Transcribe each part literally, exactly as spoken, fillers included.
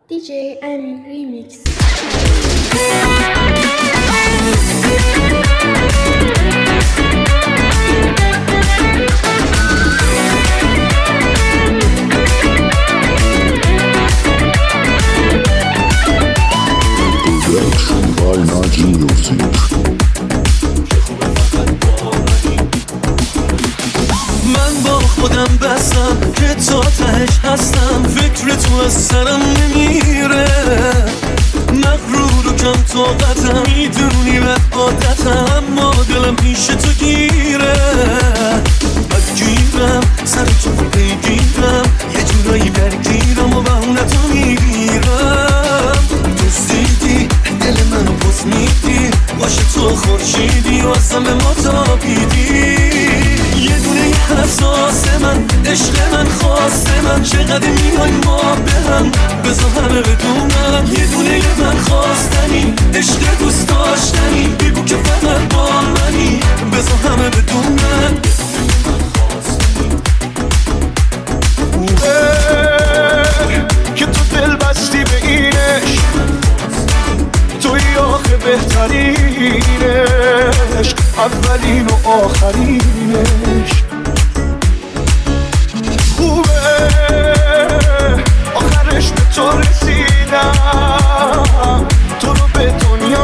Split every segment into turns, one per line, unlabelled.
دی جی امین ریمیکس.
Production by Naji Music.
من با خودم بستم که تا تهش هستم، فکر تو از سرم نمیره، مغرور و کم طاقتم، میدونی بد عادتم، اما دلم پیش تو گیره، بد گیرم سر تو پیگیرم، یه جورایی درگیرم و بهونتو میگیرم، دوستیدی دل منو پس میدی، باشه تو خورشیدی و اصلا به ما تابیدی، یه دونه حساس من، عشق من، خواست من، چقدر میای ما به هم، بذار همه بدونم، یه دونه من خواستنی، عشق دوست داشتنی، بگو که فقط با منی، بذار همه بدونم. که تو دل بستی به اینش، توی آخه بهترینش، اولین و آخرینش، خوبه آخرش به تو رسیدم، تو رو به دنیا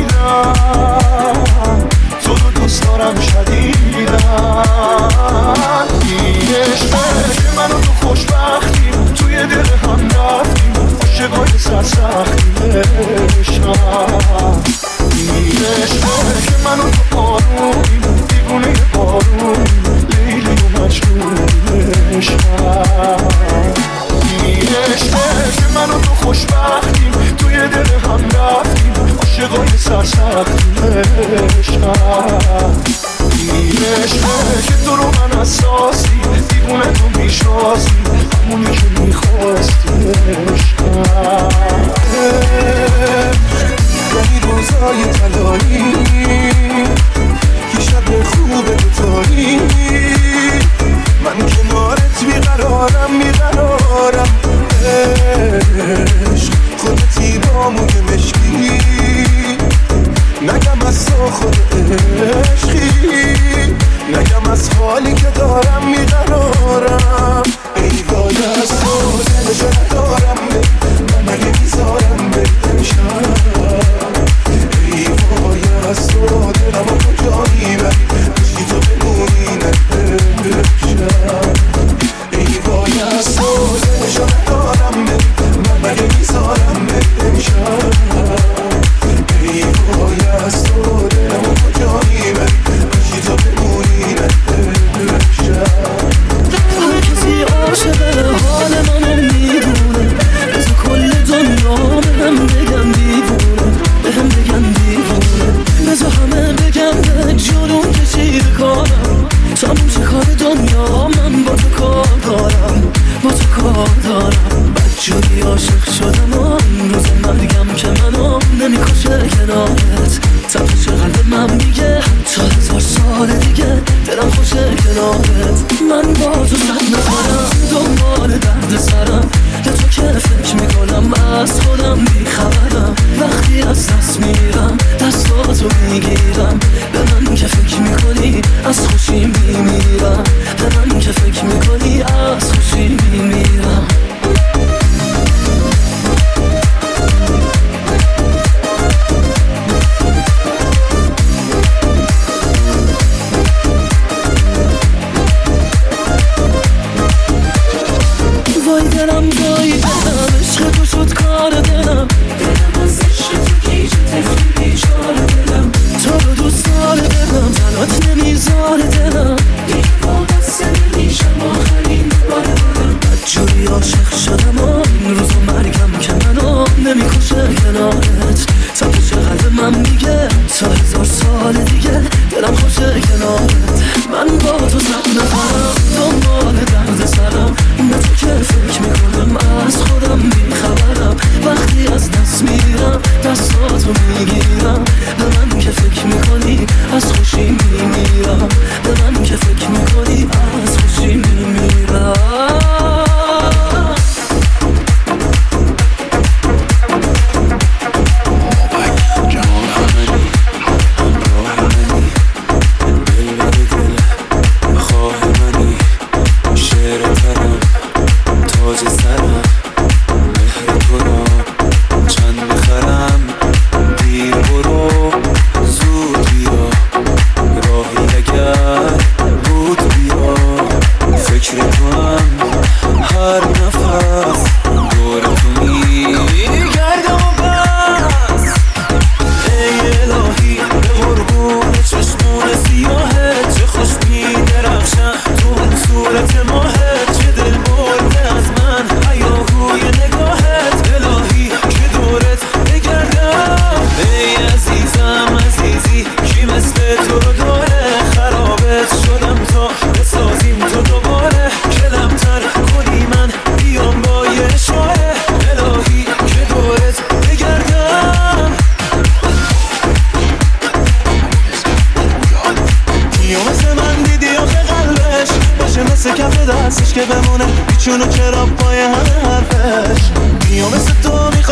بدیدم، تو رو دوست دارم شدیدم، این عشقه که من و تو خوشبختیم، توی دل هم رفتیم، عاشقای سرسختیم، این عشقه که من و تو آرومیم، دیوونه بارونیم، لیلی و مجنون عشقم، این عشقه که من و تو خوشبختیم، توی دل هم رفتیم، عاشقای سرسختیم، این عشقه که تو رو من اساسی، دیوونه تو میشناسی، همونی که میخواستی عشقم، یعنی روزای طلایی که شب خوب دوتایی، من کنارت بیقرارم بیقرارم، عشق خودتی با موی مشکی، نگم از تو خود عشقی، نگم از حالی که دارم میقرارم، ای وای از تو دلشو ندارم، من مگه میذارم بشم، ای وای از تو دلمو کجا میبری، کشی تو بمونی نبشم، ای وای از تو دلشو ندارم، من مگه میذارم بشم، ای وای از تو دلمو کجا میبری، کشی تو بمونی نبشم. هر کسی عاشق حال منو میدونه، بذار کل دنیا بهم بگن دیوونه، بهم بگن دیوونه، بذار همه بگن به جلون کشید کارم، تموم شه کار دنیا، من با تو کار دارم، با تو کار دارم، بدجوری عاشق شدم و این روز مرگم که منو نمیکشه کنارت، تپش قلب من میگه تا هزار سال دیگه دلم خوشه کنارت، من با تو سر نخورم، دنبال درد سرم، به تو که فکر میکنم از خودم بیخبرم، وقتی از دست میرم دستاتو میگیرم، به من که فکر میکنی از خوشی میمیرم، به من که فکر میکنی از خوشی میمیرم. وای دلم وای دلم، عشق تو شد کار دلم،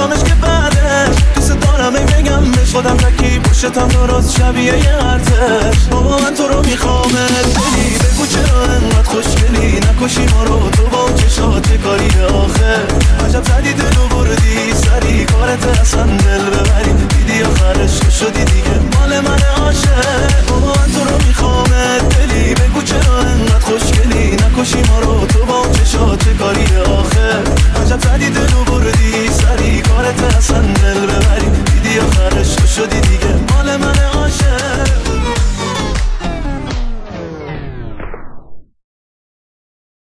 میخوامش که بعدش دوست دارم ای بگم بهش خودم تکی پشتم درست شبیه یه ارتش بابا من تو رو میخوامت بلی بگو چرا انقدر خوشگلی نکشی ما رو تو با چشات